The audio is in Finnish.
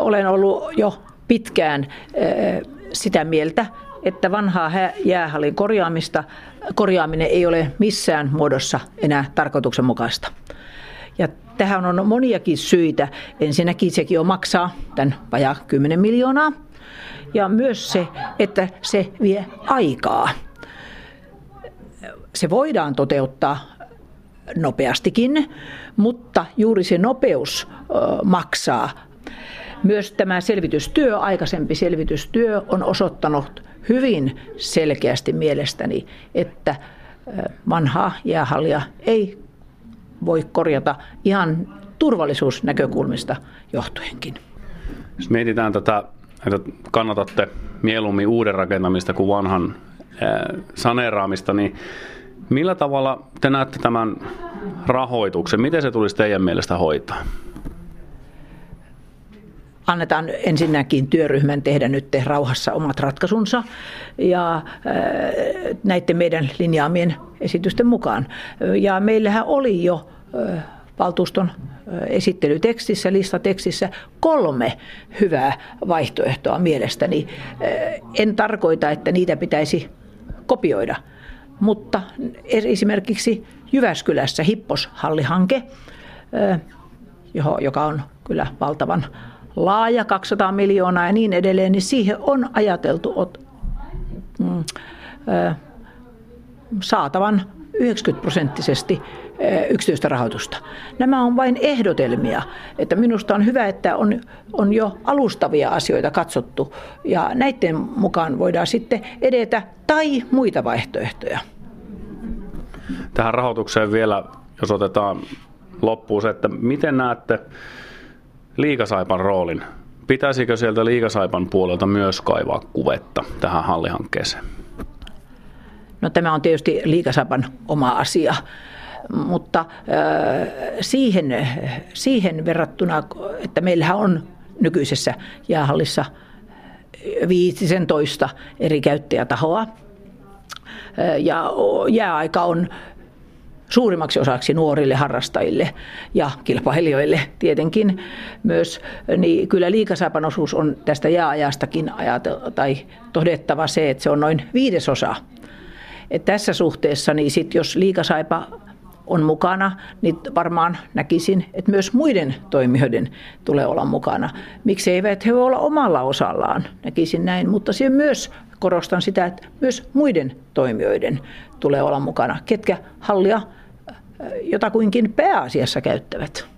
olen ollut jo pitkään sitä mieltä, että vanhaa jäähallin korjaaminen ei ole missään muodossa enää tarkoituksenmukaista. Ja tähän on moniakin syitä. Ensinnäkin sekin on maksaa tämän vajaa 10 miljoonaa. Ja myös se, että se vie aikaa. Se voidaan toteuttaa nopeastikin, mutta juuri se nopeus maksaa. Myös tämä aikaisempi selvitystyö on osoittanut hyvin selkeästi mielestäni, että vanhaa jäähallia ei voi korjata ihan turvallisuusnäkökulmista johtuenkin. Jos mietitään tätä, että kannatatte mieluummin uuden rakentamista kuin vanhan saneeraamista, niin millä tavalla te näette tämän rahoituksen? Miten se tulisi teidän mielestä hoitaa? Annetaan ensinnäkin työryhmän tehdä nyt rauhassa omat ratkaisunsa ja näiden meidän linjaamien esitysten mukaan. Ja meillähän oli jo valtuuston esittelytekstissä, listatekstissä 3 hyvää vaihtoehtoa mielestäni. En tarkoita, että niitä pitäisi kopioida, mutta esimerkiksi Jyväskylässä Hipposhallihanke, joka on kyllä valtavan laaja, 200 miljoonaa ja niin edelleen, niin siihen on ajateltu saatavan 90% yksityistä rahoitusta. Nämä on vain ehdotelmia, että minusta on hyvä, että on jo alustavia asioita katsottu ja näiden mukaan voidaan sitten edetä tai muita vaihtoehtoja. Tähän rahoitukseen vielä, jos otetaan loppuun se, että miten näette Liikasaipan roolin? Pitäisikö sieltä Liikasaipan puolelta myös kaivaa kuvetta tähän hallihankkeeseen? No, tämä on tietysti Liikasaipan oma asia, mutta siihen verrattuna, että meillähän on nykyisessä jäähallissa 15 eri käyttäjätahoa ja jääaika on suurimmaksi osaksi nuorille harrastajille ja kilpailijoille tietenkin myös, niin kyllä Liikasaipan osuus on tästä jääajastakin todettava se, että se on noin 1/5. Et tässä suhteessa, niin sit jos Liikasaipa on mukana, niin varmaan näkisin, että myös muiden toimijoiden tulee olla mukana. Miksi eivät he voi olla omalla osallaan, näkisin näin, mutta siihen myös korostan sitä, että myös muiden toimijoiden tulee olla mukana, ketkä hallia jotakuinkin pääasiassa käyttävät.